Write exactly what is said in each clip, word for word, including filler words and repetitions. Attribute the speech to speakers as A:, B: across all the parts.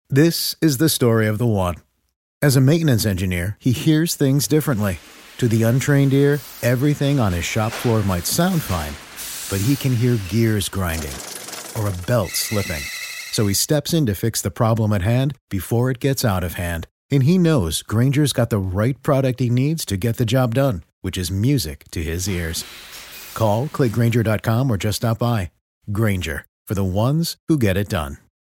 A: This is the story of the one. As a maintenance engineer, he hears things differently. To the untrained ear, everything on his shop floor might sound fine, but he can hear gears grinding or a belt slipping. So he steps in to fix the problem at hand before it gets out of hand. And he knows Grainger's got the right product he needs to get the job done, which is music to his ears. Call, click Grainger dot com, or just stop by. Grainger, for the ones who get it done.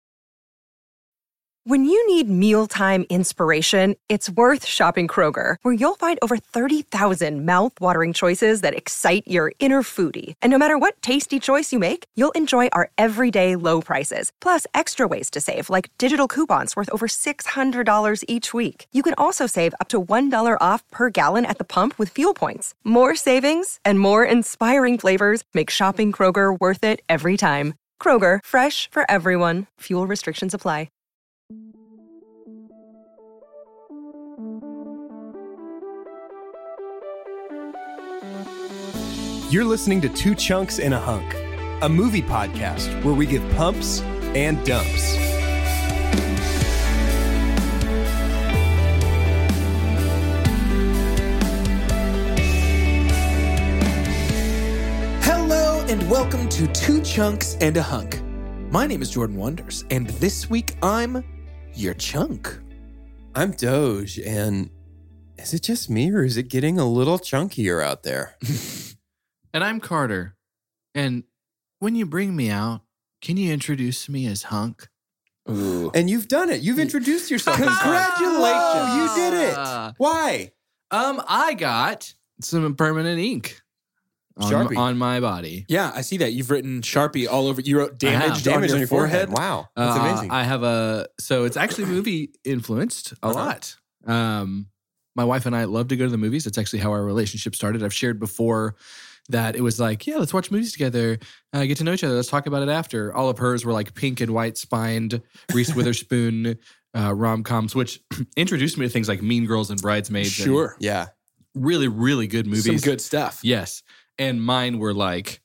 B: When you need mealtime inspiration, it's worth shopping Kroger, where you'll find over thirty thousand mouth-watering choices that excite your inner foodie. And no matter what tasty choice you make, you'll enjoy our everyday low prices, plus extra ways to save, like digital coupons worth over six hundred dollars each week. You can also save up to one dollar off per gallon at the pump with fuel points. More savings and more inspiring flavors make shopping Kroger worth it every time. Kroger, fresh for everyone. Fuel restrictions apply.
C: You're listening to Two Chunks and a Hunk, a movie podcast where we give pumps and dumps.
D: Hello and welcome to Two Chunks and a Hunk. My name is Jordan Wonders, and this week I'm your chunk.
E: I'm Doge, and is it just me or is it getting a little chunkier out there?
F: And I'm Carter. And when you bring me out, can you introduce me as Hunk?
E: Ooh. And you've done it. You've introduced yourself as Hunk.
D: Congratulations.
E: Oh, you did it. Why?
F: Um, I got some permanent ink on,
E: Sharpie.
F: on my body.
D: Yeah, I see that. You've written Sharpie all over. You wrote damaged,
E: Damage
D: on, your forehead.
E: Wow. That's
F: Uh,
E: amazing.
F: I have a, so it's actually movie influenced a
E: Uh-huh.
F: lot. Um, my wife and I love to go to the movies. That's actually how our relationship started. I've shared before that it was like, yeah, let's watch movies together, uh, get to know each other, let's talk about it after. All of hers were like pink and white spined, Reese Witherspoon uh, rom-coms, which introduced me to things like Mean Girls and Bridesmaids.
D: Sure.
E: yeah.
F: And really, really good movies.
D: Some good stuff.
F: Yes. And mine were like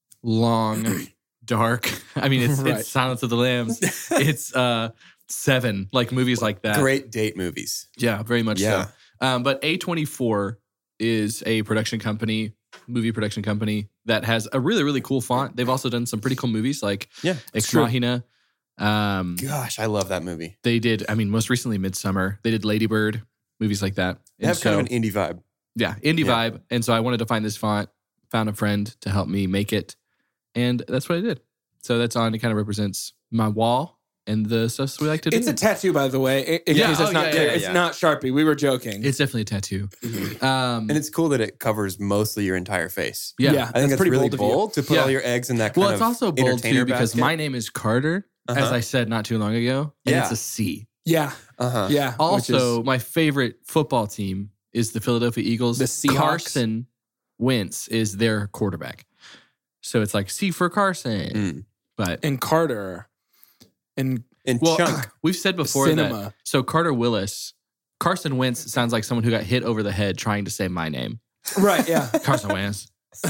F: long, dark. I mean, it's,
D: Right.
F: it's Silence of the Lambs. It's uh, Seven, like movies like that.
E: Great date movies.
F: Yeah, very much
E: Yeah.
F: so. Um, but A twenty-four is a production company, movie production company that has a really, really cool font. They've also done some pretty cool movies like
E: Yeah,
F: Ex
D: true.
F: Machina. Um,
E: Gosh, I love that movie.
F: they did, I mean, most recently Midsummer. They did Lady Bird, movies like that.
E: They
F: And
E: have kind
F: so-
E: of an indie vibe.
F: Yeah, indie
E: Yeah.
F: vibe. And so I wanted to find this font, found a friend to help me make it. And that's what I did. So that's on, it kind of represents my wall and the stuff we like to do.
D: It's a tattoo, by the way. In in
F: Yeah,
D: case it's
F: oh,
D: not
F: yeah,
D: clear.
F: yeah,
D: It's
E: yeah.
D: not Sharpie. We were joking.
F: It's definitely a tattoo.
E: Mm-hmm.
F: Um,
E: And it's cool that it covers mostly your entire face.
F: yeah.
D: yeah,
E: I think
D: that's
E: that's
D: pretty
E: really
D: bold,
E: bold,
D: of you.
E: to put
F: Yeah.
E: all your eggs in that kind
F: Well,
E: of
F: it's also bold
E: entertainer
F: too because
E: basket.
F: my name is Carter, as
E: Uh-huh.
F: I said not too long ago, and
E: Yeah.
F: it's a C.
D: Yeah,
E: Uh-huh.
D: yeah. which
F: Also,
D: is-
F: my favorite football team is the Philadelphia Eagles.
D: The Seahawks?
F: Carson Wentz is their quarterback. So it's like C for Carson.
E: Mm.
F: But
D: and Carter and
E: And
F: well,
E: Chunk.
F: we've said before that.
D: Cinema.
F: So Carter Willis, Carson Wentz sounds like someone who got hit over the head trying to say my name.
D: right, yeah.
F: Carson Wentz.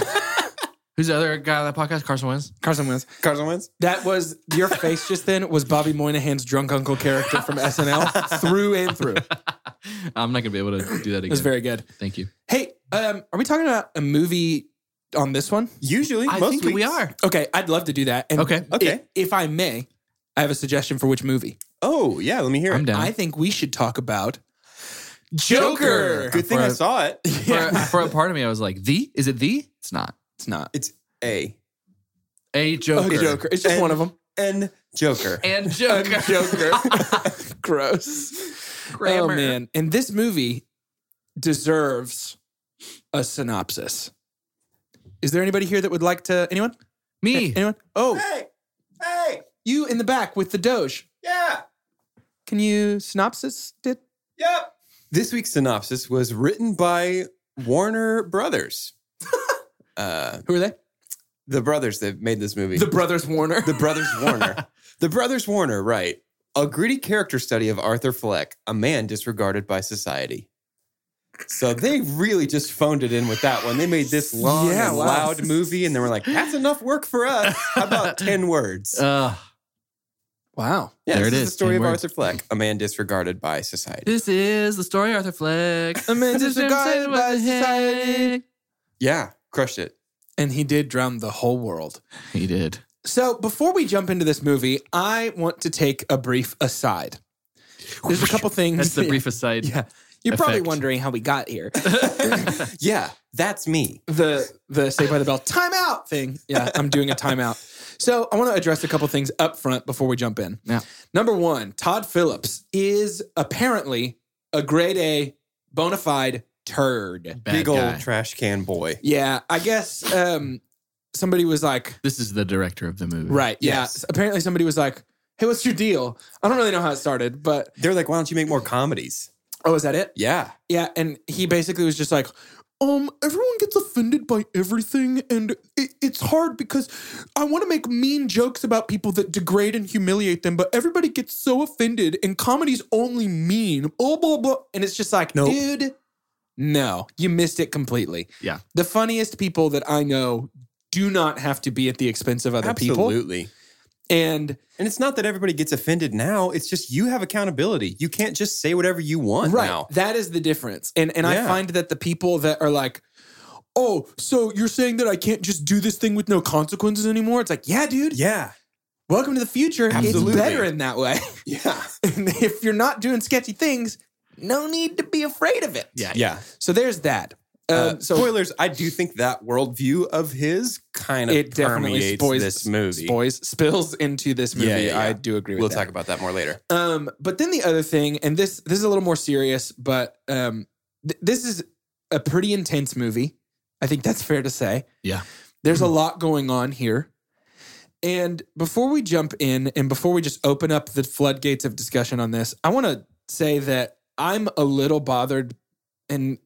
F: Who's the other guy on that podcast? Carson Wentz?
D: Carson Wentz.
E: Carson Wentz?
D: That was your face just then was Bobby Moynihan's drunk uncle character from S N L through and through.
F: I'm not going to be able to do that again.
D: It was very good.
F: Thank you.
D: Hey, um, are we talking about a movie on this one?
E: Usually,
F: I
E: most
F: think
E: weeks.
F: we are.
D: Okay, I'd love to do that. And
F: Okay.
E: Okay.
D: i- If I may, I have a suggestion for which movie.
E: Oh, yeah, let me hear
F: I'm
E: it.
F: down.
D: I think we should talk about Joker.
E: Good thing
F: For
E: I
F: a-
E: saw it.
F: for, for a part of me, I was like, the? Is it the? It's not.
D: It's not.
E: It's A.
F: A Joker.
D: Okay, Joker. It's just
E: And-
D: one of them.
E: And Joker.
F: And Joker.
D: Joker. Gross.
F: Grammar.
D: Oh, man. And this movie deserves a synopsis. Is there anybody here that would like to? Anyone?
F: Me.
D: Anyone? Oh,
E: Hey! Hey!
D: you in the back with the Doge.
E: Yeah!
D: Can you synopsis it?
E: Yep. This week's synopsis was written by Warner Brothers. uh,
D: Who are they?
E: the brothers that made this movie.
D: The Brothers Warner.
E: The Brothers Warner. The Brothers Warner, right. A gritty character study of Arthur Fleck, a man disregarded by society. So they really just phoned it in with that one. They made this long
D: Yeah,
E: and
D: wow.
E: loud movie, and they were like, that's enough work for us. How about ten words?
F: Uh,
D: Wow.
E: Yeah,
F: There
E: this
F: it
E: is
F: is,
E: the story
F: ten
E: of
F: words.
E: Arthur Fleck, a man disregarded by society.
F: This is the story of Arthur Fleck.
D: A man disregarded by society.
E: Yeah, crushed it.
D: And he did drown the whole world.
F: He did.
D: So before we jump into this movie, I want to take a brief aside. There's a couple things.
F: That's the brief aside.
D: Yeah. You're probably
F: effect.
D: wondering how we got here.
E: Yeah, that's me.
D: the the Saved by the Bell timeout thing. Yeah, I'm doing a timeout. So I want to address a couple things up front before we jump in.
F: Yeah.
D: Number one, Todd Phillips is apparently a grade A bona fide turd.
F: Bad
E: Big
F: guy.
E: old trash can boy.
D: Yeah, I guess um, somebody was like,
F: This is the director of the movie.
D: right, yeah.
E: Yes.
D: Apparently somebody was like, hey, what's your deal? I don't really know how it started, but
E: They're like, why don't you make more comedies?
D: oh, is that it?
E: Yeah.
D: Yeah, and he basically was just like, um, everyone gets offended by everything, and it, it's hard because I want to make mean jokes about people that degrade and humiliate them, but everybody gets so offended, and comedy's only mean, blah, blah, blah. And it's just like,
E: Nope.
D: dude, no, you missed it completely.
F: Yeah.
D: The funniest people that I know do not have to be at the expense of other people.
E: Absolutely.
D: And
E: And it's not that everybody gets offended now. It's just you have accountability. You can't just say whatever you want
D: right,
E: now.
D: that is the difference. And and I
E: Yeah.
D: find that the people that are like, oh, so you're saying that I can't just do this thing with no consequences anymore? It's like, yeah, dude.
E: Yeah.
D: Welcome to the future.
E: Absolutely.
D: It's better in that way.
E: Yeah.
D: And if you're not doing sketchy things, no need to be afraid of it.
F: Yeah.
E: Yeah.
D: So there's that. Um,
E: Uh,
D: so
E: spoilers, I do think that worldview of his kind of
D: it definitely
E: permeates
D: spoils
E: this movie.
D: Spoils, spills into this movie.
E: Yeah, yeah, yeah.
D: I do agree with
E: We'll
D: that.
E: talk about that more later.
D: Um, but then the other thing, and this this is a little more serious, but um, th- this is a pretty intense movie. I think that's fair to say.
F: Yeah.
D: There's a lot going on here. And before we jump in and before we just open up the floodgates of discussion on this, I want to say that I'm a little bothered, and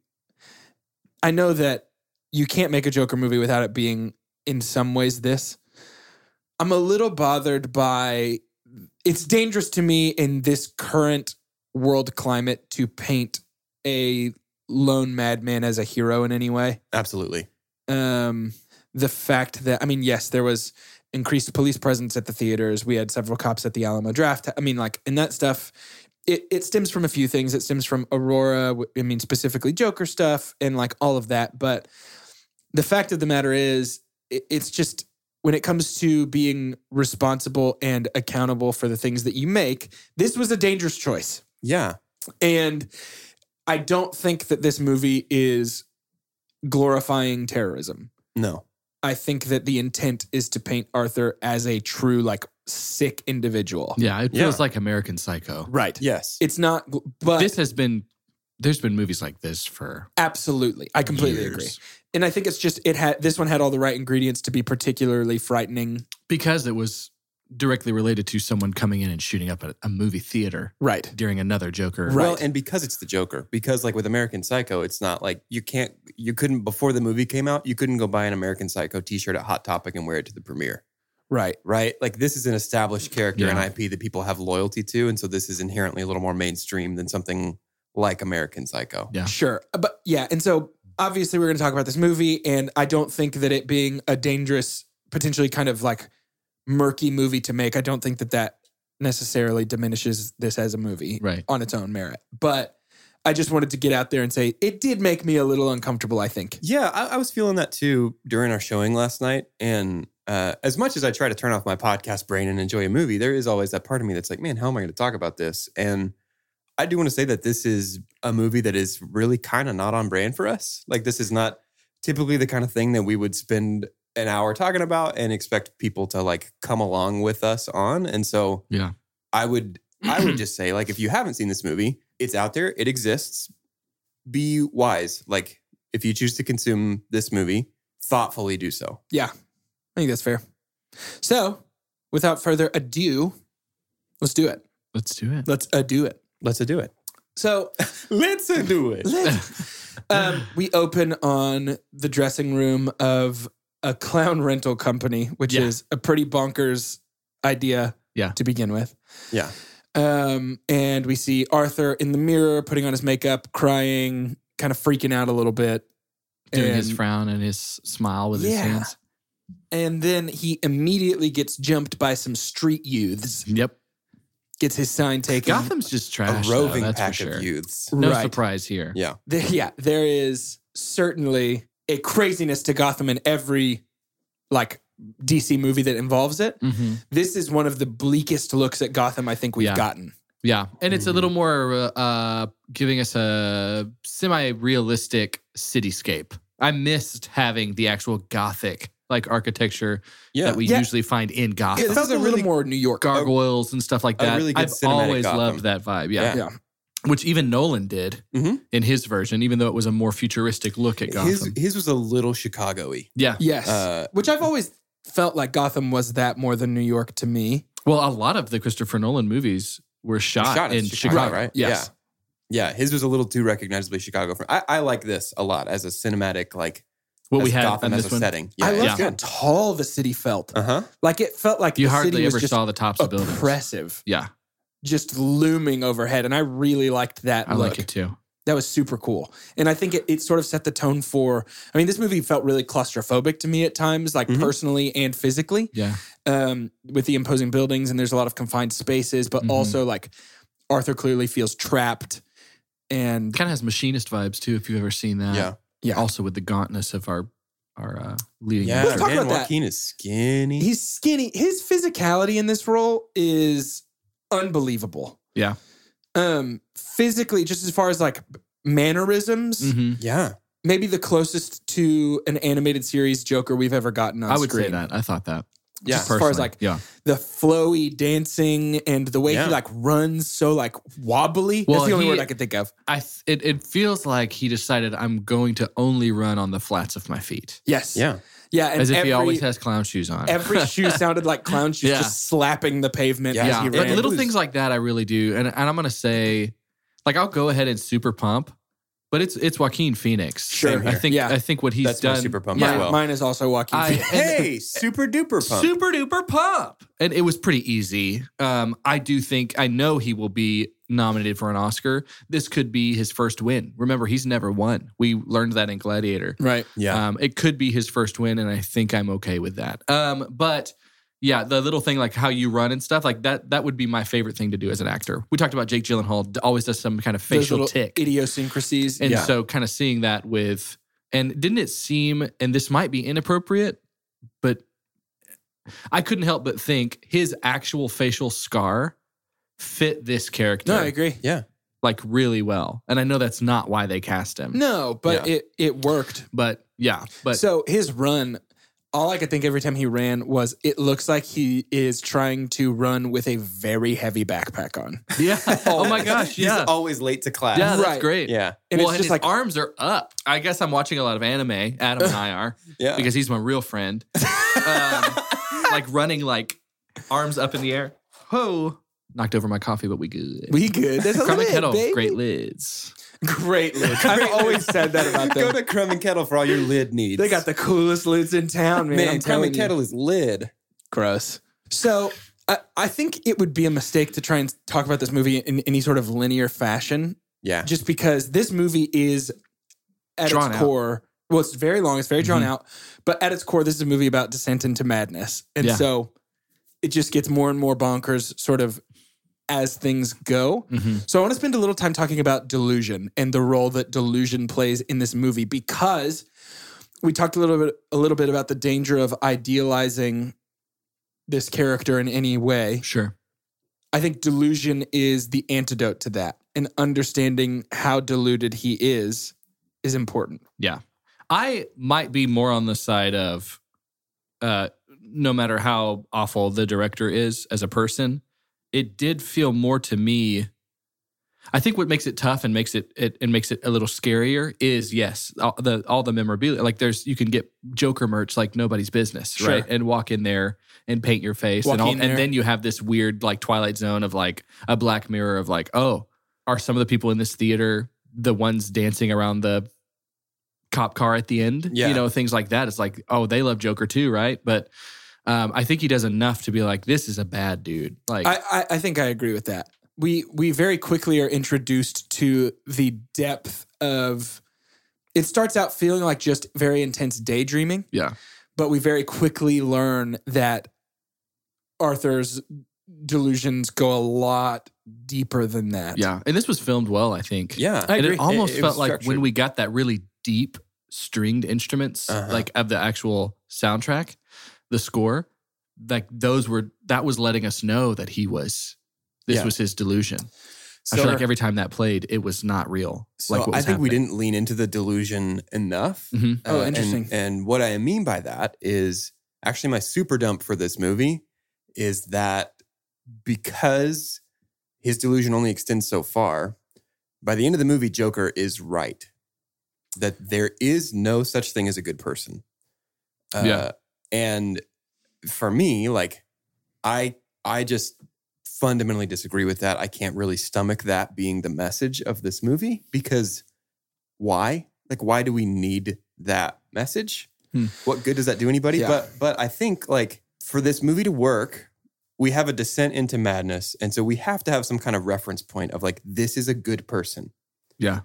D: I know that you can't make a Joker movie without it being in some ways this. I'm a little bothered by, it's dangerous to me in this current world climate to paint a lone madman as a hero in any way.
E: Absolutely.
D: Um, the fact that, I mean, yes, there was increased police presence at the theaters. We had several cops at the Alamo Draft. I mean, like, and that stuff, it, it stems from a few things. It stems from Aurora, I mean, specifically Joker stuff and like all of that. But the fact of the matter is, it, it's just, when it comes to being responsible and accountable for the things that you make, this was a dangerous choice.
E: Yeah.
D: And I don't think that this movie is glorifying terrorism.
E: No.
D: I think that the intent is to paint Arthur as a true, like, sick individual.
F: Yeah. It
E: Yeah.
F: feels like American Psycho.
D: Right.
E: Yes.
D: It's not, but
F: This has been, there's been movies like this for
D: absolutely. I completely
F: years.
D: agree. And I think it's just, it had, this one had all the right ingredients to be particularly frightening.
F: Because it was directly related to someone coming in and shooting up a, a movie theater
D: Right.
F: during another Joker.
D: Right.
E: Well, and because it's the Joker, because like with American Psycho, it's not like you can't, you couldn't, before the movie came out, you couldn't go buy an American Psycho t-shirt at Hot Topic and wear it to the premiere,
D: Right.
E: right? Like this is an established character
F: Yeah.
E: and I P that people have loyalty to. And so this is inherently a little more mainstream than something like American Psycho.
F: Yeah.
D: Sure. But yeah. And so obviously we're going to talk about this movie, and I don't think that it being a dangerous, potentially kind of like murky movie to make, I don't think that that necessarily diminishes this as a movie
F: Right.
D: on its own merit. But I just wanted to get out there and say it did make me a little uncomfortable, I think.
E: Yeah, I, I was feeling that too during our showing last night. And uh, as much as I try to turn off my podcast brain and enjoy a movie, there is always that part of me that's like, man, how am I going to talk about this? And I do want to say that this is a movie that is really kind of not on brand for us. Like this is not typically the kind of thing that we would spend an hour talking about and expect people to like come along with us on. And so
F: Yeah.
E: I would I would just say, like, if you haven't seen this movie, it's out there, it exists. Be wise. Like, if you choose to consume this movie, thoughtfully do so.
D: Yeah, I think that's fair. So without further ado, let's do it.
F: Let's do it.
D: Let's ado it.
E: Let's do it.
D: So
E: Let's do it.
D: um, we open on the dressing room of a clown rental company, which
F: Yeah.
D: is a pretty bonkers idea
F: Yeah.
D: to begin with.
E: Yeah.
D: Um, and we see Arthur in the mirror, putting on his makeup, crying, kind of freaking out a little bit.
F: Doing his
D: And-
F: frown and his smile with his
D: Yeah.
F: hands.
D: And then he immediately gets jumped by some street youths.
F: Yep.
D: gets his sign taken.
F: Gotham's just
E: A
F: trash.
E: roving
F: though, that's
E: pack
F: for sure.
E: of youths.
F: No
D: Right.
F: surprise here.
E: Yeah.
D: There, yeah, there is certainly a craziness to Gotham in every like D C movie that involves it.
F: Mm-hmm.
D: This is one of the bleakest looks at Gotham I think we've
F: Yeah.
D: gotten.
F: Yeah, and it's a little more uh, giving us a semi-realistic cityscape. I missed having the actual Gothic like architecture
E: Yeah.
F: that we
D: Yeah.
F: usually find in Gotham.
D: It
E: this
D: felt
E: is
D: a
E: a
D: little
E: really-
D: more New York.
F: Gargoyles and stuff like
E: a
F: that.
E: really good
F: I've
E: cinematic
F: always
E: Gotham.
F: loved that vibe. Yeah.
E: Yeah.
D: Yeah.
F: Which even Nolan did
E: Mhm.
F: in his version, even though it was a more futuristic look at Gotham.
E: His his was a little Chicago-y.
F: yeah.
D: Yes.
E: Uh,
D: Which I've always felt like Gotham was that more than New York to me.
F: Well, a lot of the Christopher Nolan movies were shot,
E: Shot
F: in Chicago,
E: right?
F: Yes.
E: Yeah. Yeah, his was a little too recognizably Chicago. For, I, I like this a lot as a cinematic, like
F: What
E: as
F: we had
E: Gotham
F: on
E: as
F: this
E: a
F: one.
E: setting. Yeah,
D: I
E: it's
D: loved how
E: good.
D: tall the city felt.
E: Uh huh.
D: Like it felt like
F: You
D: the
F: hardly
D: city was
F: ever
D: just
F: saw the tops of buildings.
D: oppressive,
F: Yeah,
D: just looming overhead. And I really liked that
F: I
D: look.
F: like it too.
D: That was super cool. And I think it, it sort of set the tone for, I mean, this movie felt really claustrophobic to me at times, like
E: Mhm.
D: personally and physically,
F: Yeah.
D: um, with the imposing buildings. And there's a lot of confined spaces, but
F: Mhm.
D: also like Arthur clearly feels trapped. And
F: Kind of has machinist vibes too, if you've ever seen that.
E: Yeah.
D: Yeah.
F: Also with the gauntness of our our uh, leading.
E: Yeah,
D: Let's talk
E: man,
D: about that.
E: Joaquin is skinny.
D: he's skinny. His physicality in this role is unbelievable.
F: Yeah.
D: Um, physically, just as far as like mannerisms,
F: Mm-hmm.
E: yeah.
D: maybe the closest to an animated series Joker we've ever gotten on
F: I would
D: screen.
F: say that. I thought that.
E: Yeah.
D: Just as far as
F: Personally.
D: like
F: yeah.
D: the flowy dancing and the way
E: Yeah.
D: he like runs so like wobbly.
F: Well,
D: That's the only
F: he-
D: word I could think of.
F: I th- it it feels like he decided I'm going to only run on the flats of my feet,
D: Yes.
E: Yeah.
D: Yeah. And
F: as if
D: every,
F: he always has clown shoes on.
D: every shoe sounded like clown shoes
F: Yeah.
D: just slapping the pavement.
E: Yeah,
D: as
F: yeah,
D: he
F: but
D: ran.
F: little
E: It was-
F: things like that I really do, and and I'm gonna say, like I'll go ahead and super pump, but it's it's Joaquin Phoenix.
D: Sure.
F: I think
D: Yeah.
F: I think what he's
E: That's my
F: done.
E: super pump
D: Mine,
E: as well.
D: mine is also Joaquin
F: I-
D: Phoenix.
E: Hey, super duper pump.
F: Super duper pump. And it was pretty easy. Um, I do think, I know he will be nominated for an Oscar. This could be his first win. Remember, he's never won. We learned that in Gladiator.
D: Right.
E: Yeah.
F: Um, it could be his first win, and I think I'm okay with that. Um, but yeah, the little thing like how you run and stuff, like that, that would be my favorite thing to do as an actor. We talked about Jake Gyllenhaal d- always does some kind of
D: Those
F: facial
D: little
F: tick.
D: idiosyncrasies.
F: And
D: yeah.
F: so kind of seeing that with, and didn't it seem, and this might be inappropriate, but I couldn't help but think his actual facial scar fit this character
D: no, I agree.
E: yeah.
F: like really well. And I know that's not why they cast him.
D: No, but
E: Yeah.
D: it it worked.
F: But yeah, but
D: So his run, all I could think every time he ran was it looks like he is trying to run with a very heavy backpack on.
F: yeah. Oh my gosh,
E: He's
F: yeah.
E: always late to class.
F: Yeah, that's
D: Right.
F: great.
E: Yeah.
D: And
F: well,
D: it's
F: and
D: just
F: his
D: like
F: arms are up. I guess I'm watching a lot of anime. Adam and I are
E: Yeah.
F: because he's my real friend. Um, like running like arms up in the air. Ho! Knocked over my coffee, but we good.
D: we good. There's a
F: Crumb and
D: lid,
F: Kettle,
D: baby.
F: great lids.
D: Great lids. I've always said that about
E: Go
D: them.
E: to Crumb and Kettle for all your lid needs.
D: They got the coolest lids in town, man.
E: man.
D: I'm
E: Crumb
D: telling
E: and
D: you.
E: Kettle is lid.
D: Gross. So I, I think it would be a mistake to try and talk about this movie in any sort of linear fashion,
E: Yeah.
D: just because this movie is at
F: Drawn
D: its
F: out.
D: core. Well, it's very long. It's very drawn
F: Mhm.
D: out. But at its core, this is a movie about descent into madness. And
F: Yeah.
D: so it just gets more and more bonkers sort of as things go.
F: Mm-hmm.
D: So I want to spend a little time talking about delusion and the role that delusion plays in this movie, because we talked a little bit a little bit about the danger of idealizing this character in any way.
F: Sure.
D: I think delusion is the antidote to that, and understanding how deluded he is is important.
F: Yeah. I might be more on the side of uh, no matter how awful the director is as a person, it did feel more to me. I think what makes it tough and makes it, it and makes it a little scarier is yes, all the all the memorabilia. Like there's you can get Joker merch like nobody's business,
D: Sure.
F: right? And walk in there and paint your face,
D: Walk
F: and all,
D: in there.
F: and then you have this weird like Twilight Zone of like a Black Mirror of like, oh, are some of the people in this theater the ones dancing around the cop car at the end?
E: Yeah.
F: You know, things like that. It's like, oh, they love Joker too, right? But um, I think he does enough to be like, this is a bad dude. Like,
D: I, I, I think I agree with that. We we very quickly are introduced to the depth of. It starts out feeling like just very intense daydreaming,
F: yeah,
D: but we very quickly learn that Arthur's delusions go a lot deeper than that.
F: Yeah. And this was filmed well, I think.
E: Yeah.
D: I
F: and
D: agree.
F: it almost
E: It- it
F: felt
E: was
F: like when
E: structured.
F: we got that really deep stringed instruments,
E: Uh-huh.
F: like of the actual soundtrack, the score, like those were, that was letting us know that he was, this
E: Yeah.
F: was his delusion. I
E: So,
F: feel like every time that played, it was not real.
E: so
F: like what
E: I
F: was
E: think we
F: happening.
E: didn't lean into the delusion enough.
F: Mhm.
D: Oh,
E: and-
D: interesting.
E: And, what I mean by that is actually my super dump for this movie is that because his delusion only extends so far, by the end of the movie, Joker is right. That there is no such thing as a good person. Uh,
F: Yeah.
E: And for me, like, I I just fundamentally disagree with that. I can't really stomach that being the message of this movie because why? Like, why do we need that message?
F: Hmm.
E: What good does that do anybody?
D: Yeah.
E: But but I think like for this movie to work, we have a descent into madness. And so we have to have some kind of reference point of like, this is a good person.
F: Yeah.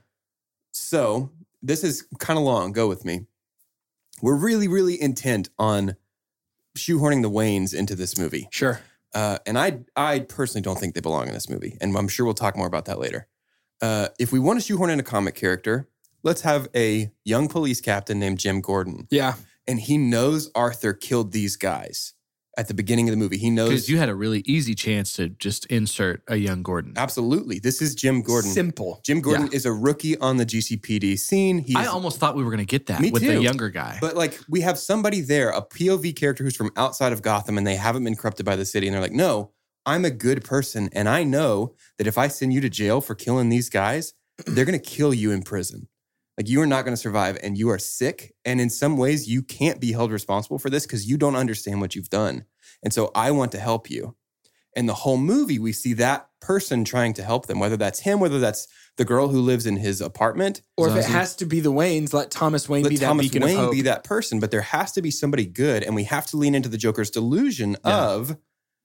E: So this is kind of long. Go with me. We're really, really intent on shoehorning the Waynes into this movie.
D: Sure.
E: Uh, and I, I personally don't think they belong in this movie. And I'm sure we'll talk more about that later. Uh, if we want to shoehorn in a comic character, let's have a young police captain named Jim Gordon.
D: Yeah.
E: And he knows Arthur killed these guys at the beginning of the movie. He knows.
F: Because you had a really easy chance to just insert a young Gordon.
E: Absolutely. This is Jim Gordon.
D: Simple.
E: Jim Gordon
F: Yeah.
E: is a rookie on the G C P D scene. He's,
F: I almost thought we were going to get that
E: Me
F: with
E: too.
F: the younger guy.
E: But like we have somebody there, a P O V character who's from outside of Gotham and they haven't been corrupted by the city. And they're like, no, I'm a good person. And I know that if I send you to jail for killing these guys, they're going to kill you in prison. Like you are not going to survive and you are sick. And in some ways you can't be held responsible for this because you don't understand what you've done. And so I want to help you. And the whole movie, we see that person trying to help them, whether that's him, whether that's the girl who lives in his apartment.
D: Or if it
F: Zazie.
D: has to be the Waynes, let Thomas Wayne
E: Let
D: be that
E: Thomas
D: beacon
E: Wayne
D: of hope.
E: be that person, but there has to be somebody good, and we have to lean into the Joker's delusion
F: Yeah.
E: of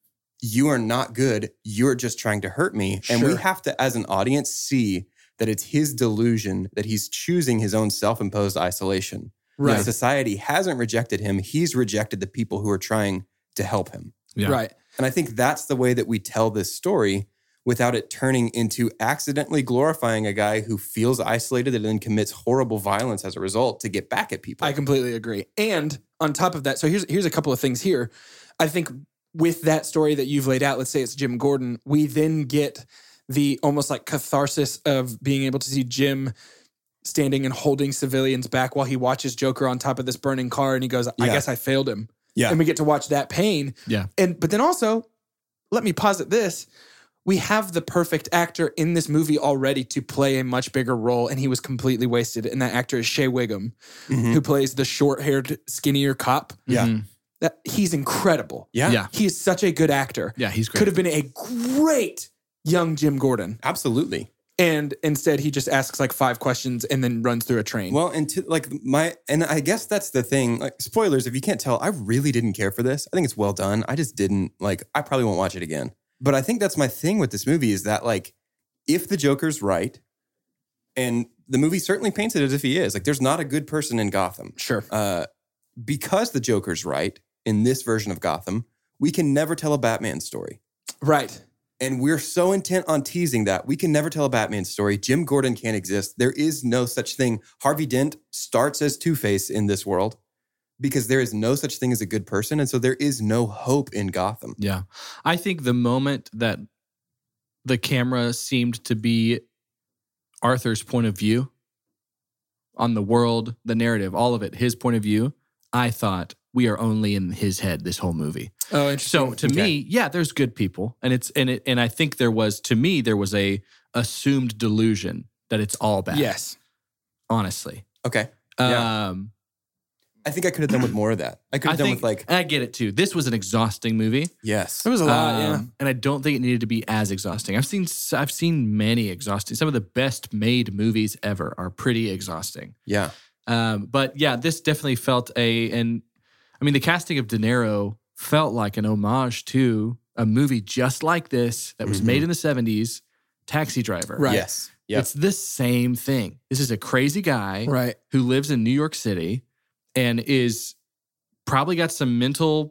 E: you are not good, you're just trying to hurt me. And we
D: Sure.
E: have to, as an audience, see that it's his delusion that he's choosing his own self-imposed isolation.
D: Right.
E: That society hasn't rejected him, he's rejected the people who are trying to help him.
F: Yeah.
D: Right.
E: And I think that's the way that we tell this story without it turning into accidentally glorifying a guy who feels isolated and then commits horrible violence as a result to get back at people.
D: I completely agree. And on top of that, so here's here's a couple of things here. I think with that story that you've laid out, let's say it's Jim Gordon, we then get the almost like catharsis of being able to see Jim standing and holding civilians back while he watches Joker on top of this burning car and he goes, I
E: Yeah.
D: guess I failed him.
E: Yeah.
D: And we get to watch that pain.
F: Yeah.
D: And but then also, let me posit this. We have the perfect actor in this movie already to play a much bigger role, and he was completely wasted. And that actor is Shea Wiggum,
E: Mhm.
D: who plays the short-haired, skinnier cop.
E: Yeah.
F: Mhm.
D: That he's incredible.
E: Yeah.
F: Yeah.
D: He is such a good actor.
F: Yeah, he's great.
D: Could have been a great young Jim Gordon.
E: Absolutely.
D: And instead he just asks like five questions and then runs through a train.
E: Well, and to like my, and I guess that's the thing. Like, spoilers, if you can't tell, I really didn't care for this. I think it's well done. I just didn't like, I probably won't watch it again. But I think that's my thing with this movie is that, like, if the Joker's right, and the movie certainly paints it as if he is, like, there's not a good person in Gotham.
D: Sure.
E: Uh, because the Joker's right in this version of Gotham, we can never tell a Batman story.
D: Right.
E: And we're so intent on teasing that we can never tell a Batman story. Jim Gordon can't exist. There is no such thing. Harvey Dent starts as Two-Face in this world because there is no such thing as a good person. And so there is no hope in Gotham.
F: Yeah. I think the moment that the camera seemed to be Arthur's point of view on the world, the narrative, all of it, his point of view, I thought we are only in his head this whole movie.
D: Oh, interesting.
F: So to me, yeah, there's good people. And it's and it and I think there was to me there was a assumed delusion that it's all bad.
D: Yes.
F: Honestly.
E: Okay. Yeah.
F: Um
E: I think I could have done with more of that. I could
F: I
E: have done
F: think
E: with like,
F: I get it too. This was an exhausting movie.
E: yes.
D: There was a lot, yeah.
F: Um, and I don't think it needed to be as exhausting. I've seen I've seen many exhausting. Some of the best made movies ever are pretty exhausting.
E: Yeah.
F: Um, but yeah, this definitely felt a and I mean the casting of De Niro felt like an homage to a movie just like this that was
E: Mhm.
F: made in the seventies, Taxi Driver.
D: Right.
E: Yes. Yep.
F: It's the same thing. This is a crazy guy
D: Right.
F: who lives in New York City and is probably got some mental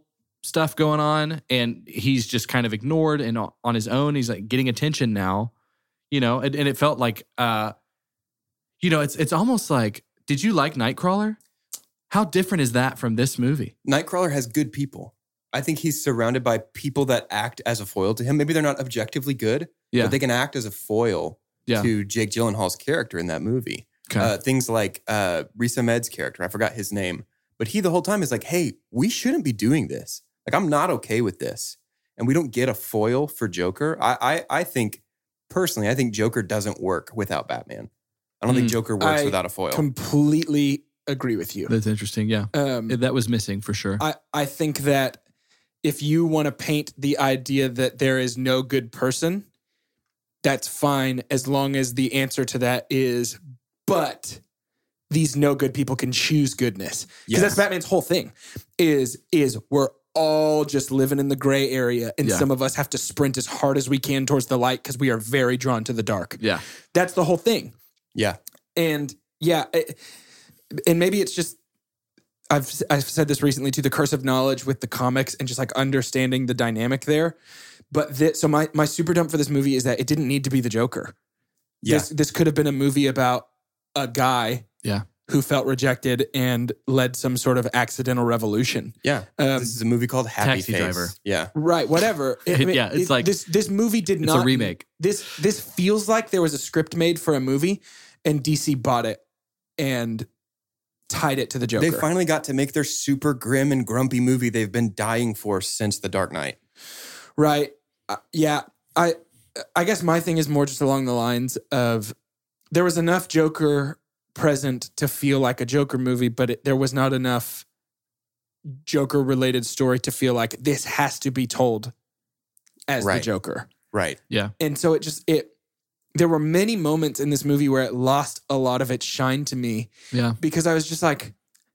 F: stuff going on, and he's just kind of ignored and on his own. He's like getting attention now, you know, and, and it felt like, uh, you know, it's it's almost like, did you like Nightcrawler? How different is that from this movie?
E: Nightcrawler has good people. I think he's surrounded by people that act as a foil to him. Maybe they're not objectively good,
F: Yeah.
E: but they can act as a foil
F: Yeah.
E: to Jake Gyllenhaal's character in that movie.
F: Okay.
E: Uh, things like uh, Riz Ahmed's character. I forgot his name. But he the whole time is like, hey, we shouldn't be doing this. Like, I'm not okay with this. And we don't get a foil for Joker. I I, I think, personally, I think Joker doesn't work without Batman. I don't think
F: Mm.
E: Joker works
D: I
E: without a foil.
D: Completely agree with you.
F: That's interesting. Yeah.
D: Um,
F: That was missing for sure.
D: I, I think that if you want to paint the idea that there is no good person, that's fine as long as the answer to that is, but these no good people can choose goodness. Because
E: Yes.
D: that's Batman's whole thing is, is we're all just living in the gray area, and
F: Yeah.
D: some of us have to sprint as hard as we can towards the light because we are very drawn to the dark.
F: yeah.
D: That's the whole thing.
E: Yeah.
D: And yeah, it, and maybe it's just, I've I've said this recently too, the curse of knowledge with the comics and just like understanding the dynamic there. But this, so my my super dump for this movie is that it didn't need to be the Joker.
E: Yeah.
D: This this could have been a movie about a guy
F: Yeah.
D: who felt rejected and led some sort of accidental revolution.
E: Yeah.
D: Um,
E: this is a movie called Happy
F: Taxi
E: Face.
F: Driver.
E: Yeah.
D: Right, whatever. I mean,
F: Yeah, it's
D: it-
F: like-
D: this this movie did
F: It's
D: not
F: a remake.
D: This this feels like there was a script made for a movie and D C bought it and tied it to the Joker.
E: They finally got to make their super grim and grumpy movie they've been dying for since The Dark Knight.
D: Right. Uh, yeah. I I guess my thing is more just along the lines of there was enough Joker present to feel like a Joker movie, but it, there was not enough Joker related story to feel like this has to be told as
E: Right.
D: the Joker.
E: Right.
F: Yeah.
D: And so it just it there were many moments in this movie where it lost a lot of its shine to me
F: Yeah.
D: because I was just like,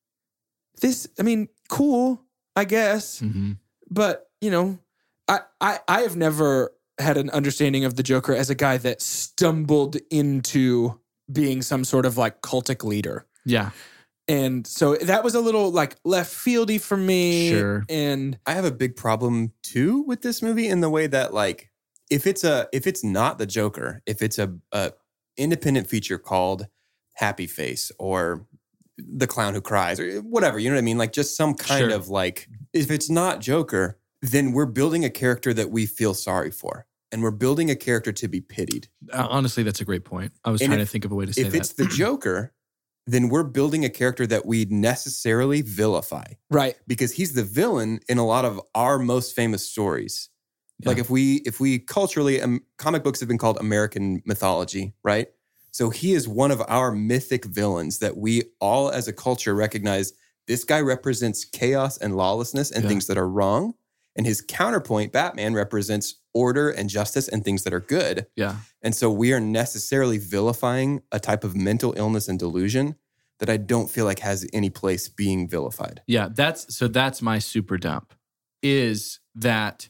D: this, I mean, cool, I guess.
F: Mm-hmm.
D: But, you know, I, I I have never had an understanding of the Joker as a guy that stumbled into being some sort of like cultic leader.
F: Yeah.
D: And so that was a little like left fieldy for me.
F: Sure.
D: And
E: I have a big problem too with this movie in the way that, like, if it's a if it's not the Joker, if it's a, a independent feature called Happy Face or The Clown Who Cries or whatever, you know what I mean? Like, just some kind
F: Sure.
E: of like, if it's not Joker, then we're building a character that we feel sorry for, and we're building a character to be pitied.
F: Uh, honestly, that's a great point. I was
E: And
F: trying
E: if-
F: to think of a way to say
E: If
F: that.
E: it's the Joker, then we're building a character that we necessarily vilify,
D: right.
E: because he's the villain in a lot of our most famous stories. Like,
F: Yeah.
E: if we if we culturally, um, comic books have been called American mythology, right? So he is one of our mythic villains that we all as a culture recognize. This guy represents chaos and lawlessness and
F: Yeah.
E: things that are wrong. And his counterpoint, Batman, represents order and justice and things that are good.
F: Yeah.
E: And so we are necessarily vilifying a type of mental illness and delusion that I don't feel like has any place being vilified.
F: Yeah, that's so that's my super dump is that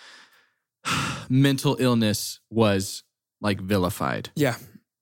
F: mental illness was like vilified.
D: Yeah.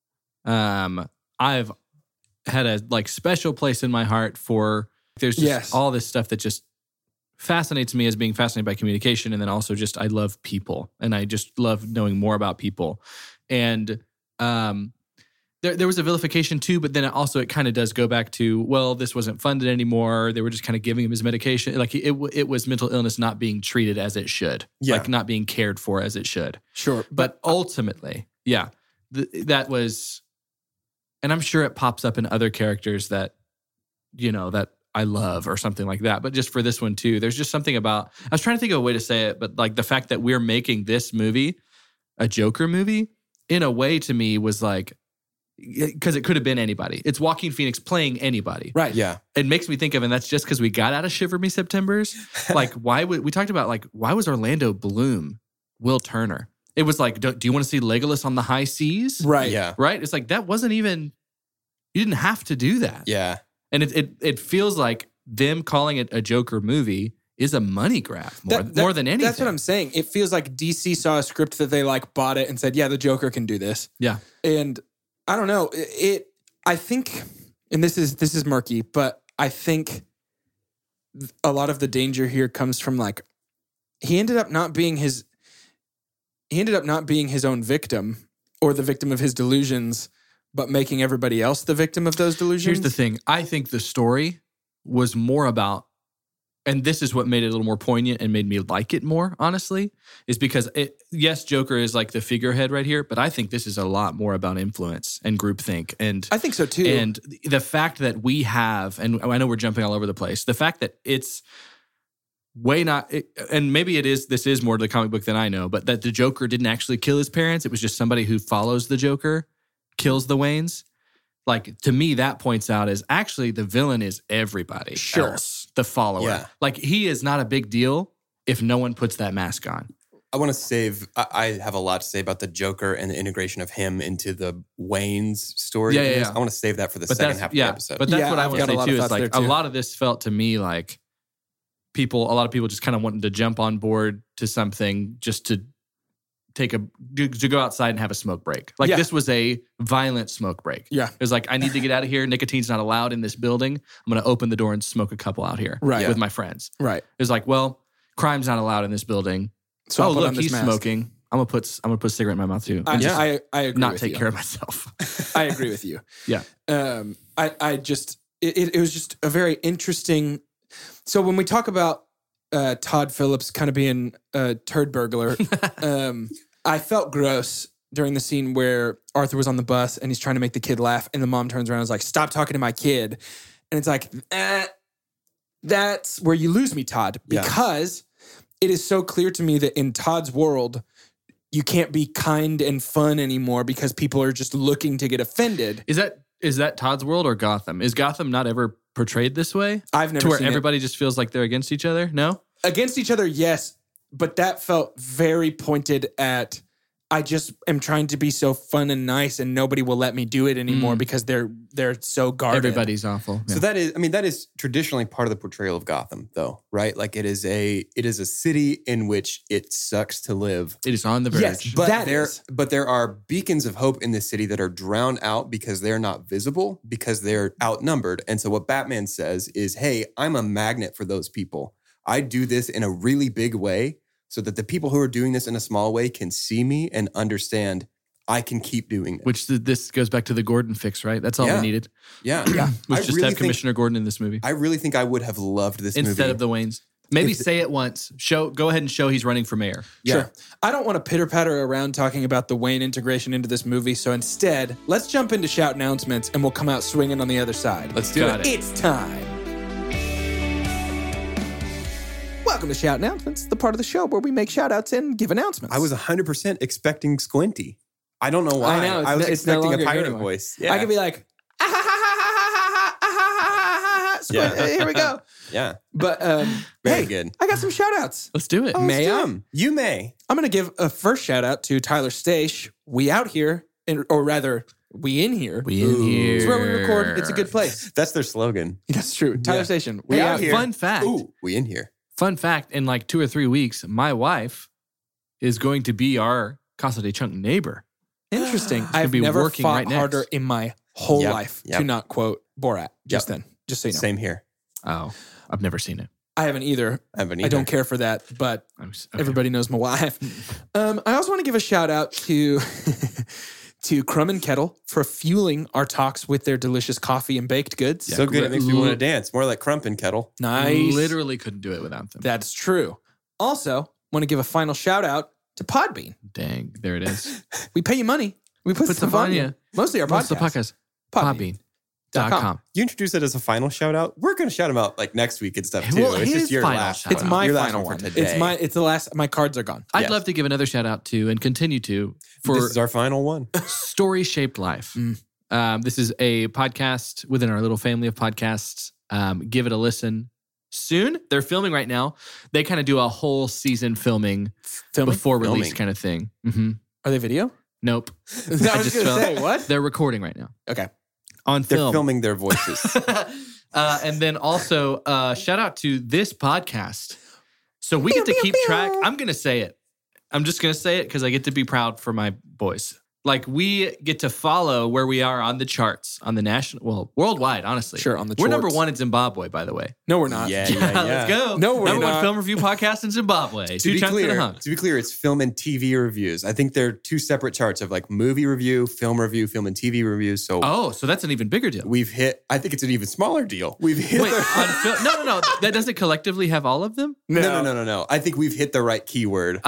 F: Um I've had a like special place in my heart for there's just
D: Yes.
F: all this stuff that just fascinates me as being fascinated by communication, and then also just I love people and I just love knowing more about people. And um There, there was a vilification too, but then it also it kind of does go back to, well, this wasn't funded anymore. They were just kind of giving him his medication. Like it, it was mental illness not being treated as it should,
E: Yeah.
F: like not being cared for as it should.
D: Sure.
F: But ultimately, yeah, th- that was, and I'm sure it pops up in other characters that, you know, that I love or something like that. But just for this one too, there's just something about, I was trying to think of a way to say it, but like the fact that we're making this movie a Joker movie in a way to me was like, because it could have been anybody. It's Joaquin Phoenix playing anybody.
D: Right.
E: Yeah.
F: It makes me think of, and that's just because we got out of Shiver Me Septembers. Like, why would we talked about like why was Orlando Bloom Will Turner? It was like, do, do you want to see Legolas on the high seas?
D: Right.
E: Yeah.
F: Right. It's like that wasn't even. You didn't have to do that.
E: Yeah.
F: And it it it feels like them calling it a Joker movie is a money grab more
D: That- that-
F: more than anything.
D: That's what I'm saying. It feels like D C saw a script that they like bought it and said, yeah, the Joker can do this.
F: Yeah.
D: And I don't know. It, it I think, and this is this is murky, but I think a lot of the danger here comes from like he ended up not being his he ended up not being his own victim or the victim of his delusions, but making everybody else the victim of those delusions.
F: Here's the thing. I think the story was more about, and this is what made it a little more poignant and made me like it more, honestly, is because, it, yes, Joker is like the figurehead right here, but I think this is a lot more about influence and groupthink. And
D: I think so too.
F: And the fact that we have, and I know we're jumping all over the place, the fact that it's way not, it, and maybe it is, this is more to the comic book than I know, but that the Joker didn't actually kill his parents. It was just somebody who follows the Joker, kills the Waynes. Like, to me, that points out as actually the villain is everybody
D: Sure.
F: else, the follower.
E: Yeah.
F: Like, he is not a big deal if no one puts that mask on.
E: I want to save, I, I have a lot to say about the Joker and the integration of him into the Wayne's story.
F: Yeah, yeah, yeah.
E: I want to save that for the
F: But
E: second
F: that's,
E: half
F: yeah,
E: of the episode.
F: but that's
D: Yeah,
F: what I
D: I've
F: want to
D: got a
F: say
D: lot
F: too,
D: of
F: is
D: thoughts
F: like,
D: there,
F: a
D: too.
F: lot of this felt to me like people, a lot of people just kind of wanting to jump on board to something just to take a, to go outside and have a smoke break. Like,
D: Yeah.
F: this was a violent smoke break.
D: Yeah.
F: It was like, I need to get out of here. Nicotine's not allowed in this building. I'm going to open the door and smoke a couple out here
D: Right.
F: with my friends.
D: right.
F: It was like, well, crime's not allowed in this building.
D: So
F: oh,
D: I'll put
F: look,
D: on this
F: he's
D: mask.
F: smoking. I'm gonna put I'm gonna put a cigarette in my mouth too.
D: I,
F: And just
D: I, I agree
F: not
D: with
F: take
D: you.
F: care of myself.
D: I agree with you.
F: Yeah.
D: Um, I, I just, it, it it was just a very interesting. So when we talk about uh, Todd Phillips kind of being a turd burglar, um, I felt gross during the scene where Arthur was on the bus and he's trying to make the kid laugh, and the mom turns around and is like, "Stop talking to my kid," and it's like, eh, that's where you lose me, Todd,
E: Yeah.
D: because it is so clear to me that in Todd's world, you can't be kind and fun anymore because people are just looking to get offended.
F: Is that is that Todd's world or Gotham? Is Gotham not ever portrayed this way?
D: I've never
F: To where
D: seen it.
F: everybody just feels like they're against each other? No?
D: Against each other, yes, but that felt very pointed at, I just am trying to be so fun and nice and nobody will let me do it anymore
F: Mm.
D: because they're they're so guarded.
F: Everybody's awful.
E: So
F: Yeah.
E: that is, I mean, that is traditionally part of the portrayal of Gotham, though, right? Like, it is a, it is a city in which it sucks to live.
F: It is on the verge.
D: Yes,
E: But
D: That
E: there,
D: is.
E: but there are beacons of hope in this city that are drowned out because they're not visible, because they're outnumbered. And so what Batman says is, "Hey, I'm a magnet for those people. I do this in a really big way so that the people who are doing this in a small way can see me and understand I can keep doing it."
F: Which the, this goes back to the Gordon fix, right? That's all
E: Yeah.
F: we needed.
E: Yeah,
F: Yeah. Was
E: I
F: just
E: really
F: have
E: think-
F: Commissioner Gordon in this movie
E: I really think I would have loved this
F: instead
E: movie
F: of the Waynes. Maybe
E: If-
F: say it once. Show. Go ahead and show he's running for mayor.
E: Yeah.
D: Sure. I don't want to pitter patter around talking about the Wayne integration into this movie. So instead, let's jump into shout announcements and we'll come out swinging on the other side.
E: Let's do
F: Got
E: it.
F: it.
D: It's time. Welcome to Shout Announcements, the part of the show where we make shout outs and give announcements.
E: I was one hundred percent expecting Squinty. I don't know why.
D: I know, it's
E: I was
D: no- it's no
E: expecting
D: longer
E: a pirate
D: anymore.
E: voice. Yeah.
D: I could be like, ah, ha, ha, ha, ha, ha, ha, ha, ha, Squid-
E: Yeah.
D: here we go.
E: yeah.
D: But um,
E: Very
D: hey,
E: good.
D: I got some shout outs.
F: Let's do it.
E: Oh,
D: May
E: let's do
D: I?
E: 'em. You may.
D: I'm going to give a first shout out to Tyler Stache. We out here, in, or rather, we in here.
F: We in
E: Ooh.
F: here.
D: It's where we record. It's a good place.
E: That's their slogan.
D: That's true. Tyler
E: Yeah.
D: Station. We
F: Hey,
D: out here.
F: Fun fact.
E: Ooh, we in here.
F: Fun fact, in like two or three weeks, my wife is going to be our Casa de Chunk neighbor.
D: Interesting.
F: gonna
D: I've
F: be
D: never
F: working
D: fought
F: right next.
D: harder in my whole
E: Yep,
D: life
E: yep.
D: to not quote Borat just
E: Yep.
D: then. Just so you know.
E: Same here.
F: Oh, I've never seen it.
D: I haven't either.
E: I haven't
D: I
E: either.
D: don't care for that, but
F: I'm, s- okay.
D: everybody knows my wife. Um, I also want to give a shout out to to Crumb and Kettle for fueling our talks with their delicious coffee and baked goods.
E: So good, it makes me want to dance. More like Crump and Kettle.
D: Nice.
F: Literally couldn't do it without them.
D: That's true. Also, want to give a final shout out to Podbean.
F: Dang, there it is.
D: We pay you money. We put,
F: Put
D: stuff
F: stuff
D: on
F: on
D: you.
F: ya.
D: Mostly our
F: What's the
D: podcast.
F: podcast?
D: Podbean.
F: Podbean
D: Dot
F: dot
D: com.
F: com.
E: You introduced it as a final shout out. We're going to shout them out like next week and stuff too.
F: Well,
E: it's
F: his
E: just your
F: final
E: last.
F: shout
D: It's
F: out.
D: my
E: your last
D: final
E: one
D: one.
E: for today.
D: It's my. It's the last. My cards are gone.
F: I'd
E: Yes.
F: love to give another shout out to and continue to for
E: This is our final one.
F: Story Shaped Life.
D: Mm.
F: Um, this is a podcast within our little family of podcasts. Um, give it a listen soon. They're filming right now. They kind of do a whole season filming
D: Filming?
F: before release
E: Filming.
F: kind of thing. hmm
D: Are they video?
F: Nope.
D: I was
F: I
D: just
F: just
D: gonna
F: felt-
D: say what?
F: They're recording right now
D: Okay.
F: on
E: They're
F: film.
E: filming their voices.
F: uh, and then also uh, shout out to this podcast. So we
D: Pew,
F: get to
D: pew,
F: keep
D: pew.
F: track. I'm going to say it. I'm just going to say it because I get to be proud for my boys. Like we get to follow where we are on the charts, on the national, well, worldwide, honestly.
D: Sure, on the
F: We're number
D: charts.
F: one in Zimbabwe, by the way.
D: No, we're not.
E: Yeah, yeah, yeah.
F: Let's go.
D: No, we're
F: number
D: not.
F: one film review podcast in Zimbabwe.
E: To
F: Two
E: be
F: chunks
E: clear,
F: and a hunk.
E: to be clear, it's film and T V reviews. I think they're two separate charts of like movie review, film review, film and T V reviews. So
F: Oh, so that's an even bigger deal.
E: we've hit. I think it's an even smaller deal. We've hit.
F: Wait,
E: the,
F: on fil- no, no, no. That doesn't collectively have all of them?
E: no, no, no, no, no. I think we've hit the right keyword.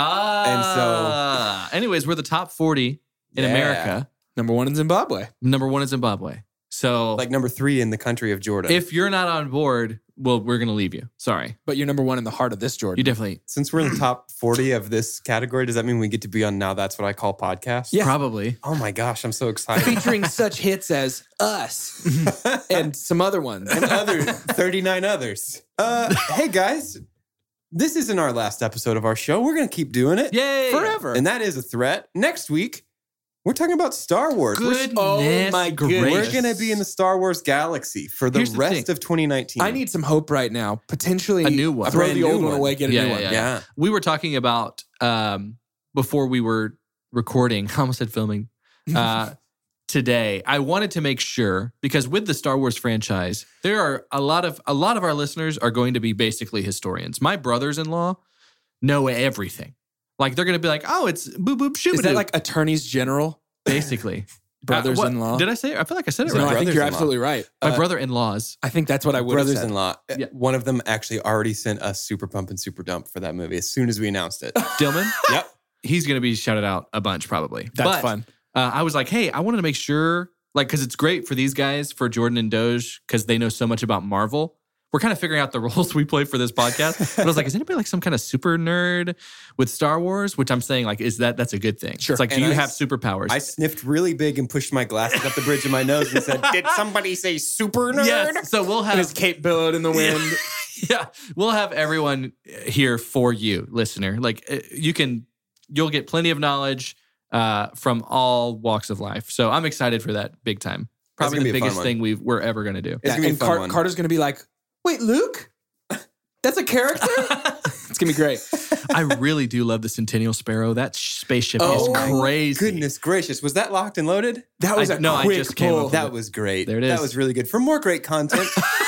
F: Ah. And so, anyways, we're the top forty in
E: Yeah.
F: America.
D: Number one in Zimbabwe.
F: Number one in Zimbabwe. So,
E: Like number three in the country of Jordan.
F: if you're not on board, well, we're going to leave you. Sorry.
D: But you're number one in the heart of this Jordan.
F: You definitely,
E: Since we're in the top forty of this category, does that mean we get to be on Now That's What I Call Podcast?
D: Yeah.
F: probably.
E: Oh my gosh, I'm so excited.
D: Featuring such hits as Us and some other ones.
E: and other thirty-nine others. Uh, hey guys, this isn't our last episode of our show. We're going to keep doing it
F: Yay.
D: Forever.
E: And that is a threat. Next week, we're talking about Star Wars. We're,
F: Goodness
D: Oh my goodness.
E: we're going to be in the Star Wars galaxy for the
F: Here's the
E: rest
F: thing.
E: of twenty nineteen.
D: I need some hope right now. Potentially
F: A new one.
D: Throw
E: A brand
D: the old
E: new
D: one
E: one.
D: away, get a
F: Yeah,
D: new
F: yeah,
D: one.
F: yeah.
E: Yeah.
F: We were talking about, um, before we were recording, I almost said filming, uh, today. I wanted to make sure, because with the Star Wars franchise, there are a lot of, a lot of our listeners are going to be basically historians. My brothers-in-law know everything. Like they're going to be like, oh, it's boop, boop, shoop.
D: Is that like attorneys general?
F: basically
D: Brothers-in-law?
F: Uh, what- did I say? I feel like I said it
D: No,
F: right.
D: I think you're
E: Brothers-in-law.
D: absolutely right.
F: My
E: Uh,
F: brother-in-laws.
D: I think that's what I would have said.
E: Brothers-in-law. Uh,
F: Yeah.
E: One of them actually already sent us Super Pump and Super Dump for that movie as soon as we announced it.
F: Dillman,
E: Yep.
F: he's going to be shouted out a bunch probably.
D: That's
F: But,
D: fun.
F: Uh, I was like, hey, I wanted to make sure, like, because it's great for these guys, for Jordan and Doge, because they know so much about Marvel. We're kind of figuring out the roles we play for this podcast. But I was like, is anybody like some kind of super nerd with Star Wars? Which I'm saying, like, is that that's a good thing?
D: Sure.
F: It's like, do
E: And
F: you
E: I
F: have
E: s-
F: superpowers?
E: I sniffed really big and pushed my glasses up the bridge of my nose and said, did somebody say super nerd?
F: yes. So we'll
D: And his
F: have
D: cape billowed in the wind.
F: yeah, we'll have everyone here for you, listener. Like, uh, you can, you'll get plenty of knowledge uh, from all walks of life. So I'm excited for that big time. Probably
E: gonna
F: the
E: be a fun
F: biggest
E: one.
F: thing we've we're ever gonna do.
E: It's gonna be a
D: and
E: fun
D: Car-
E: one.
D: Carter's going to be like, wait, Luke? That's a character? It's going to be great.
F: I really do love the Centennial Sparrow. That spaceship
D: Oh,
F: is crazy.
E: Goodness gracious. Was that locked and loaded?
D: That was
F: I-
D: a
F: no, I
D: quick
F: just came up
D: pull.
F: with
E: That was great.
F: There it
E: That
F: is.
E: was really good. For more great content,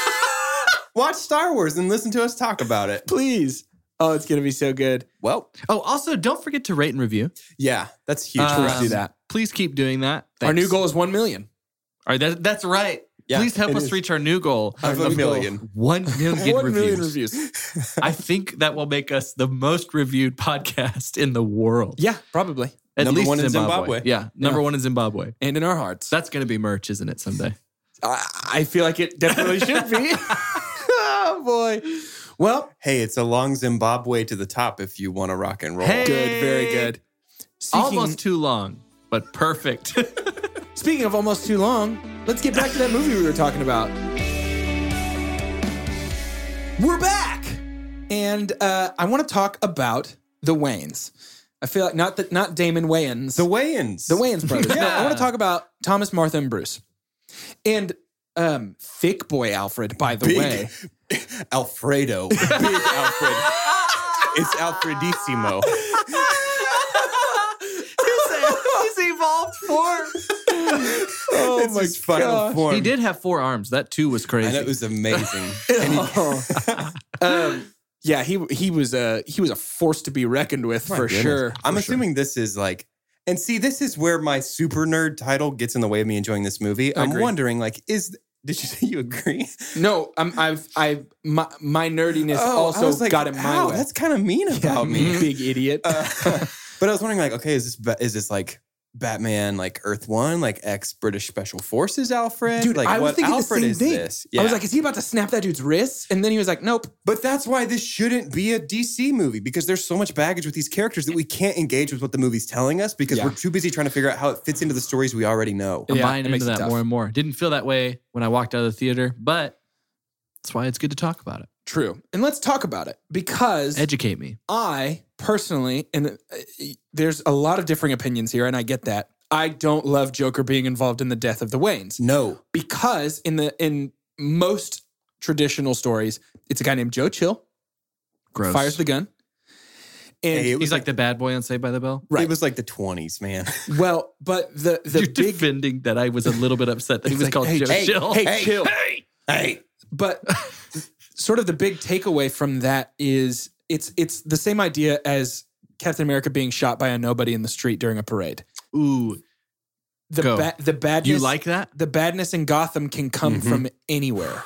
E: watch Star Wars and listen to us talk about it.
D: Please. Oh, it's going to be so good.
E: Well,
F: Oh, also, don't forget to rate and review.
E: yeah, that's huge.
F: Um,
E: for us.
D: do that.
F: Please keep doing that.
D: Our new
F: Thanks.
D: goal is one million.
F: All right, that, that's right.
E: Yeah,
F: Please help
E: it
F: us
E: is.
F: reach our new goal
E: Of a million.
F: One million
D: One million
F: reviews.
D: reviews.
F: I think that will make us the most reviewed podcast in the world.
D: Yeah, probably.
F: At
E: Number
F: least
E: one in
F: Zimbabwe.
E: Zimbabwe.
F: Yeah, number
D: Yeah.
F: one in Zimbabwe.
D: And in our hearts.
F: That's going to be merch, isn't it, someday?
D: I, I feel like it definitely should be. Oh, boy. Well,
E: Hey, it's a long Zimbabwe to the top if you want to rock and roll.
F: Hey.
D: good. Very good. Speaking,
F: Almost too long, but perfect.
D: speaking of almost too long, let's get back to that movie we were talking about. We're back. And uh, I want to talk about the Wayans. I feel like not the, not Damon Wayans.
E: The Wayans.
D: The Wayans brothers. No,
F: Yeah.
D: I want to talk about Thomas, Martha, and Bruce. And um, thick boy Alfred, by the
E: Big
D: way.
E: Alfredo. Big Alfred. It's Alfredissimo.
F: He's evolved form.
D: Oh
E: It's his final form.
F: He did have four arms. That too was crazy.
E: And it was amazing.
D: um, yeah, he he was a he was a force to be reckoned with
E: My
D: for
E: goodness.
D: sure.
E: I'm
D: For
E: assuming this is like, and see, this is where my super nerd title gets in the way of me enjoying this movie. I'm
D: Agreed.
E: wondering, like, is did you say you agree?
D: sure. No, I'm I've I my, my nerdiness
E: Oh, I
D: also
E: was like,
D: got in my
E: wow,
D: way.
E: that's kind of mean about me.
D: big idiot.
E: Uh, but I was wondering, like, okay, is this ba- is this like Batman, like Earth One, like ex British Special Forces Alfred?
D: Dude,
E: like
D: I was
E: what
D: thinking
E: Alfred
D: the same
E: is
D: thing.
E: this?
D: I was like, is he about to snap that dude's wrists? And then he was like, nope.
E: but that's why this shouldn't be a D C movie because there's so much baggage with these characters that we can't engage with what the movie's telling us because
D: Yeah.
E: we're too busy trying to figure out how it fits into the stories we already know.
F: I'm
D: Yeah,
F: buying
D: it makes
F: into
D: it
F: that
D: tough.
F: more and more. Didn't feel that way when I walked out of the theater, but that's why it's good to talk about it.
D: True. And let's talk about it because
F: Educate me.
D: I personally, and uh, there's a lot of differing opinions here, and I get that. I don't love Joker being involved in the death of the Waynes
E: No.
D: because in the in most traditional stories, it's a guy named Joe Chill
F: Gross.
D: fires the gun, And
E: Hey, it was
F: He's like the bad boy on Saved by the Bell.
D: Right.
E: It was like the twenties, man.
D: well, but the the
F: You're
D: big
F: defending that I was a little bit upset that he was
D: like,
F: called
D: hey,
F: Joe
D: hey,
F: Chill.
D: hey,
E: Hey,
D: chill.
E: hey, hey.
D: But sort of the big takeaway from that is it's it's the same idea as Captain America being shot by a nobody in the street during a parade.
F: Ooh,
D: The
F: Go.
D: ba- the badness
F: you like that?
D: the badness in Gotham can come
E: Mhm.
D: from anywhere.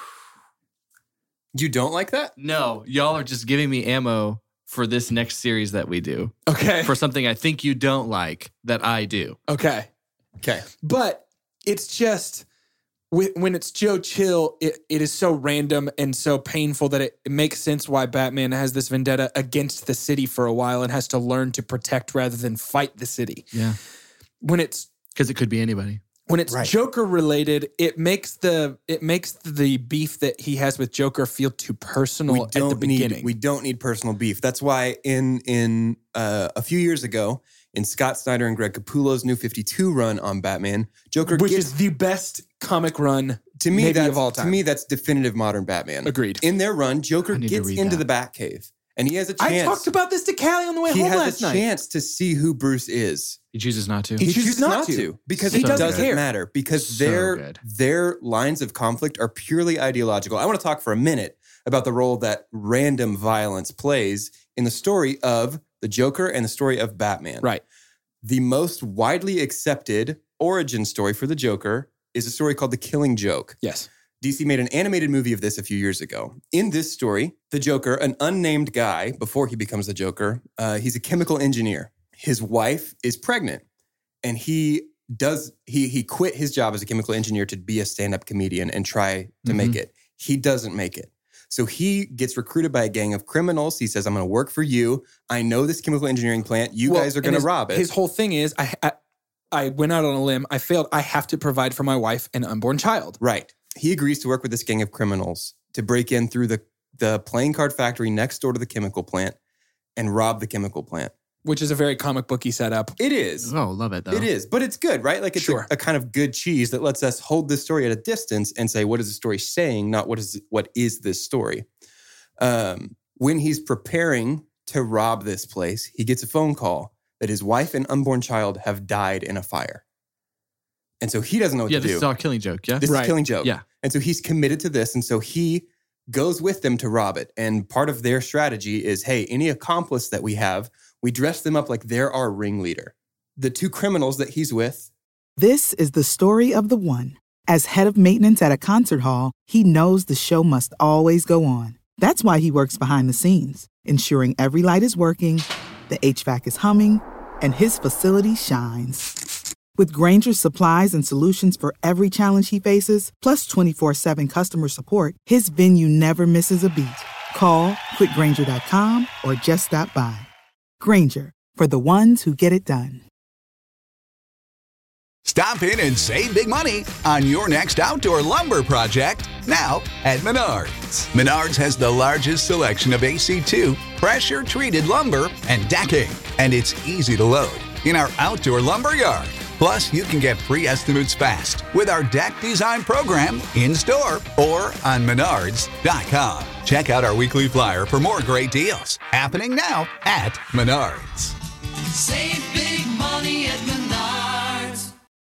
E: You don't like that?
F: No, y'all are just giving me ammo for this next series that we do
D: Okay.
F: for something I think you don't like that I do.
D: okay.
E: Okay.
D: But it's just wh- when it's Joe Chill, it, it is so random and so painful that it, it makes sense why Batman has this vendetta against the city for a while and has to learn to protect rather than fight the city.
F: Yeah,
D: When it's
F: because it could be anybody.
D: when it's
E: Right.
D: Joker related, it makes the it makes the beef that he has with Joker feel too personal
E: We
D: at the
E: don't
D: beginning.
E: need we don't need personal beef. That's why in in uh, a few years ago, in Scott Snyder and Greg Capullo's New fifty-two run on Batman, Joker
D: which
E: gets
D: is the best comic run
E: to me
D: maybe
E: that's,
D: of all time.
E: To me, that's definitive modern Batman.
D: Agreed.
E: In their run, Joker
F: I need to
E: gets
F: read
E: into
F: that.
E: the Batcave, and he has a
D: I
E: chance.
D: talked about this to Callie on the way
E: he
D: home
E: has
D: last
E: a
D: night.
E: chance to see who Bruce is.
F: He chooses not to.
D: He chooses not to.
E: because
F: He
E: it
F: doesn't
E: doesn't
D: care.
E: matter because
F: So
E: their
F: good.
E: their lines of conflict are purely ideological. I want to talk for a minute about the role that random violence plays in the story of the Joker and the story of Batman.
D: Right.
E: The most widely accepted origin story for the Joker is a story called The Killing Joke.
D: Yes.
E: D C made an animated movie of this a few years ago. In this story, the Joker, an unnamed guy before he becomes the Joker, uh, he's a chemical engineer. His wife is pregnant, and he does he he quit his job as a chemical engineer to be a stand-up comedian and try to
F: Mhm.
E: make it. He doesn't make it. So he gets recruited by a gang of criminals. He says, I'm going to work for you. I know this chemical engineering plant. You
D: Well,
E: guys are
D: and
E: going to
D: his-
E: rob it.
D: His whole thing is, I, I I went out on a limb. I failed. I have to provide for my wife and unborn child.
E: Right. He agrees to work with this gang of criminals to break in through the, the playing card factory next door to the chemical plant and rob the chemical plant.
D: Which is a very comic booky setup.
E: It is.
F: Oh, love it though.
E: It is. But it's good, right? Like it's
D: Sure.
E: a, a kind of good cheese that lets us hold this story at a distance and say, what is the story saying? Not what is what is this story? Um, when he's preparing to rob this place, he gets a phone call that his wife and unborn child have died in a fire. And so he doesn't know what
F: Yeah,
E: to
F: this
E: do.
F: is all Killing Joke. Yeah.
E: This
D: Right.
E: is Killing Joke.
F: Yeah.
E: And so he's committed to this. And so he goes with them to rob it. And part of their strategy is, hey, any accomplice that we have, we dress them up like they're our ringleader. The two criminals that he's with,
G: This is the story of the one. As head of maintenance at a concert hall, he knows the show must always go on. That's why he works behind the scenes, ensuring every light is working, the H V A C is humming, and his facility shines. With Grainger's supplies and solutions for every challenge he faces, plus twenty-four seven customer support, his venue never misses a beat. Call quick grainger dot com or just stop by. Grainger, for the ones who get it done.
H: Stop in and save big money on your next outdoor lumber project now at Menards. Menards has the largest selection of A C two pressure-treated lumber and decking, and it's easy to load in our outdoor lumber yard. Plus, you can get free estimates fast with our deck design program in-store or on menards dot com. Check out our weekly flyer for more great deals happening now at Menards.
I: Save big money at Menards.